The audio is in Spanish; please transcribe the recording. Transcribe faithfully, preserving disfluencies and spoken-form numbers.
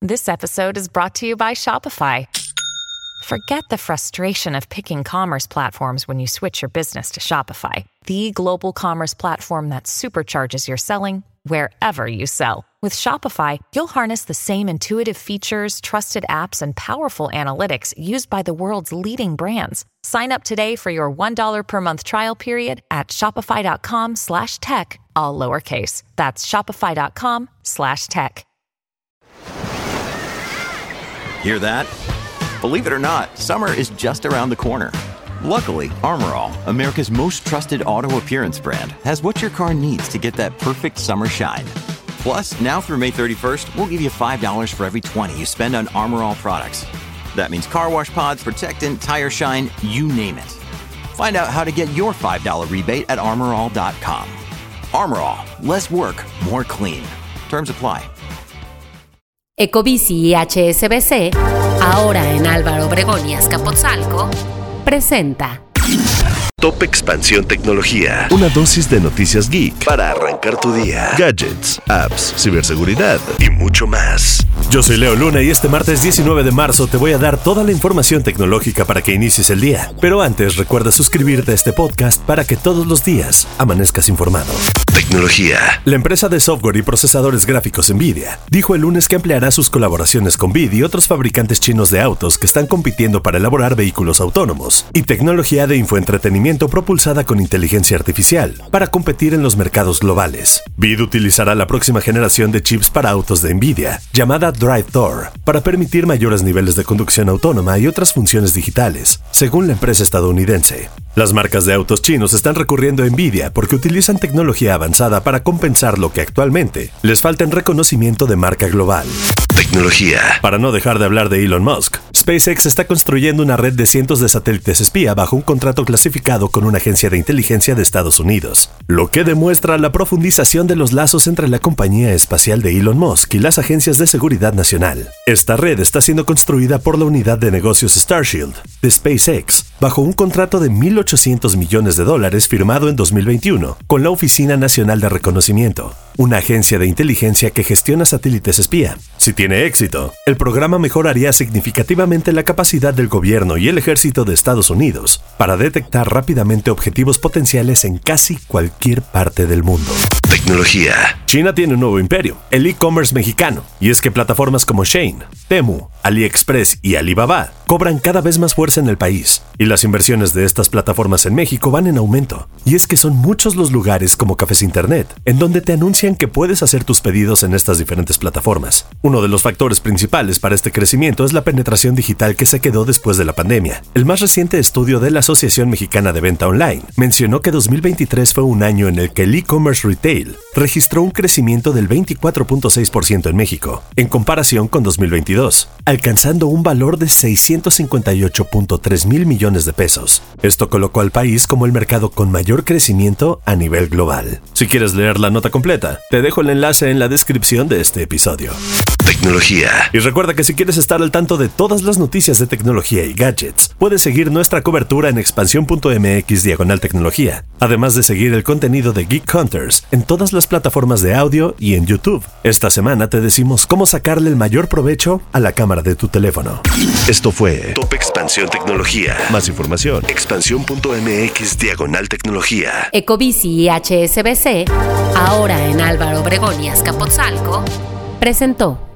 This episode is brought to you by Shopify. Forget the frustration of picking commerce platforms when you switch your business to Shopify, the global commerce platform that supercharges your selling wherever you sell. With Shopify, you'll harness the same intuitive features, trusted apps, and powerful analytics used by the world's leading brands. Sign up today for your one dollar per month trial period at shopify.com slash tech, all lowercase. That's shopify.com slash tech. Hear that? Believe it or not, summer is just around the corner. Luckily, Armor All, America's most trusted auto appearance brand, has what your car needs to get that perfect summer shine. Plus, now through May thirty-first, we'll give you five dollars for every twenty you spend on Armor All products. That means car wash pods, protectant, tire shine, you name it. Find out how to get your five dollars rebate at armor all dot com. Armor All, less work, more clean. Terms apply. Ecobici y H S B C, ahora en Álvaro Obregón y Azcapotzalco, presenta Top Expansión Tecnología. Una dosis de noticias geek para arrancar tu día. Gadgets, apps, ciberseguridad y mucho más. Yo soy Leo Luna y este martes diecinueve de marzo te voy a dar toda la información tecnológica para que inicies el día. Pero antes, recuerda suscribirte a este podcast para que todos los días amanezcas informado. Tecnología. La empresa de software y procesadores gráficos Nvidia dijo el lunes que ampliará sus colaboraciones con B Y D y otros fabricantes chinos de autos que están compitiendo para elaborar vehículos autónomos y tecnología de infoentretenimiento propulsada con inteligencia artificial para competir en los mercados globales. B Y D utilizará la próxima generación de chips para autos de Nvidia, llamada Drive Thor, para permitir mayores niveles de conducción autónoma y otras funciones digitales, según la empresa estadounidense. Las marcas de autos chinos están recurriendo a Nvidia porque utilizan tecnología avanzada para compensar lo que actualmente les falta en reconocimiento de marca global. Tecnología. Para no dejar de hablar de Elon Musk, SpaceX está construyendo una red de cientos de satélites espía bajo un contrato clasificado con una agencia de inteligencia de Estados Unidos, lo que demuestra la profundización de los lazos entre la compañía espacial de Elon Musk y las agencias de seguridad nacional. Esta red está siendo construida por la unidad de negocios Starshield de SpaceX bajo un contrato de mil ochocientos millones de dólares firmado en dos mil veintiuno con la Oficina Nacional de Reconocimiento, una agencia de inteligencia que gestiona satélites espía. Si tiene éxito, el programa mejoraría significativamente la capacidad del gobierno y el ejército de Estados Unidos para detectar rápidamente objetivos potenciales en casi cualquier parte del mundo. Tecnología. China tiene un nuevo imperio, el e-commerce mexicano, y es que plataformas como Shein, Temu, AliExpress y Alibaba cobran cada vez más fuerza en el país, y las inversiones de estas plataformas en México van en aumento. Y es que son muchos los lugares como cafés internet, en donde te anuncian que puedes hacer tus pedidos en estas diferentes plataformas. Uno de los factores principales para este crecimiento es la penetración digital que se quedó después de la pandemia. El más reciente estudio de la Asociación Mexicana de Venta Online mencionó que dos mil veintitrés fue un año en el que el e-commerce retail registró un crecimiento del veinticuatro punto seis por ciento en México, en comparación con dos mil veintidós, alcanzando un valor de seiscientos cincuenta y ocho punto tres mil millones de pesos. Esto colocó al país como el mercado con mayor crecimiento a nivel global. Si quieres leer la nota completa, te dejo el enlace en la descripción de este episodio. Tecnología. Y recuerda que si quieres estar al tanto de todas las noticias de tecnología y gadgets, puedes seguir nuestra cobertura en expansión punto m x diagonal tecnología, además de seguir el contenido de Geek Hunters en todas las plataformas de audio y en YouTube. Esta semana te decimos cómo sacarle el mayor provecho a la cámara de tu teléfono. Esto fue Top Expansión Tecnología. Más información, expansión punto m x diagonal tecnología. Ecobici y H S B C, ahora en Álvaro Obregón y Azcapotzalco, presentó